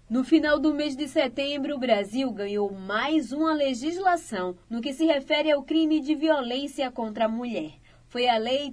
No final do mês de setembro, o Brasil ganhou mais uma legislação no que se refere ao crime de violência contra a mulher. Foi a Lei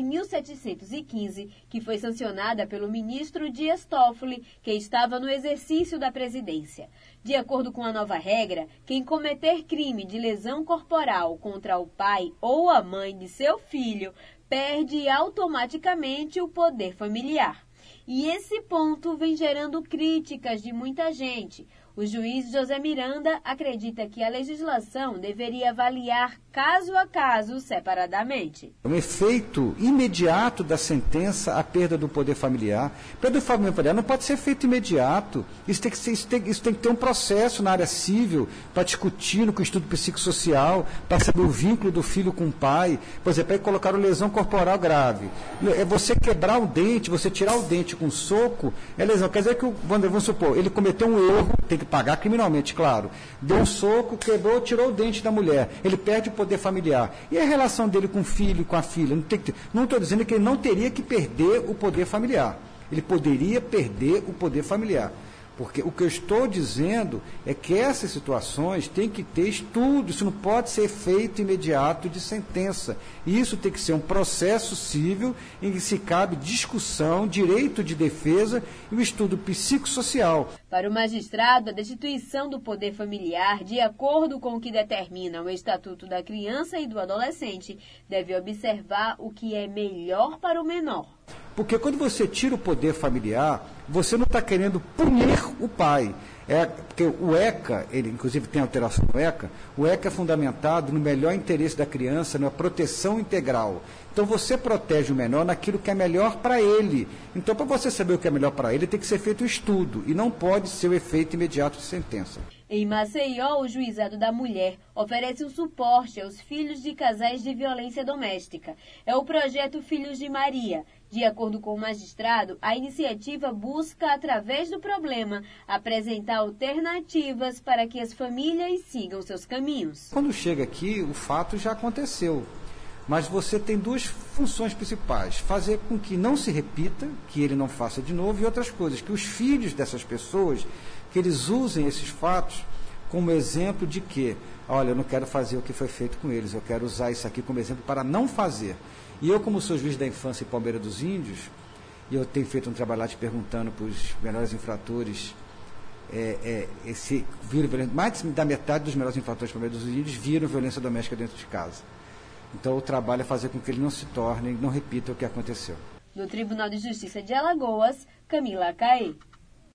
13.715, que foi sancionada pelo ministro Dias Toffoli, que estava no exercício da presidência. De acordo com a nova regra, quem cometer crime de lesão corporal contra o pai ou a mãe de seu filho perde automaticamente o poder familiar. E esse ponto vem gerando críticas de muita gente. O juiz José Miranda acredita que a legislação deveria avaliar caso a caso separadamente. Um efeito imediato da sentença, a perda do poder familiar. Perda do familiar não pode ser feito imediato. Isso tem que ter um processo na área civil para discutir com o estudo psicossocial, para saber o vínculo do filho com o pai. Por exemplo, aí colocaram lesão corporal grave. É você quebrar o dente, você tirar o dente com um soco, é lesão. Quer dizer que, vamos supor, ele cometeu um erro, tem que pagar criminalmente, claro. Deu um soco, quebrou, tirou o dente da mulher. Ele perde o poder familiar. E a relação dele com o filho, com a filha? Não estou dizendo que ele não teria que perder o poder familiar. Ele poderia perder o poder familiar. Porque o que eu estou dizendo é que essas situações têm que ter estudo, isso não pode ser feito imediato de sentença. Isso tem que ser um processo civil em que se cabe discussão, direito de defesa e o estudo psicossocial. Para o magistrado, a destituição do poder familiar, de acordo com o que determina o Estatuto da Criança e do Adolescente, deve observar o que é melhor para o menor. Porque quando você tira o poder familiar, você não está querendo punir o pai. Porque o ECA, ele inclusive tem alteração no ECA, o ECA é fundamentado no melhor interesse da criança, na proteção integral. Então você protege o menor naquilo que é melhor para ele. Então, para você saber o que é melhor para ele, tem que ser feito um estudo, e não pode ser o efeito imediato de sentença. Em Maceió, o Juizado da Mulher oferece um suporte aos filhos de casais de violência doméstica. É o projeto Filhos de Maria. De acordo com o magistrado, a iniciativa busca, através do problema, apresentar alternativas para que as famílias sigam seus caminhos. Quando chega aqui, o fato já aconteceu. Mas você tem duas funções principais: fazer com que não se repita, que ele não faça de novo, e outras coisas, que os filhos dessas pessoas, que eles usem esses fatos como exemplo de que, olha, eu não quero fazer o que foi feito com eles, eu quero usar isso aqui como exemplo para não fazer. E eu, como sou juiz da infância em Palmeira dos Índios, e eu tenho feito um trabalho lá te perguntando para os menores infratores, mais da metade dos menores infratores de Palmeira dos Índios viram violência doméstica dentro de casa. Então o trabalho é fazer com que ele não se torne, não repita o que aconteceu. No Tribunal de Justiça de Alagoas, Camila Caê.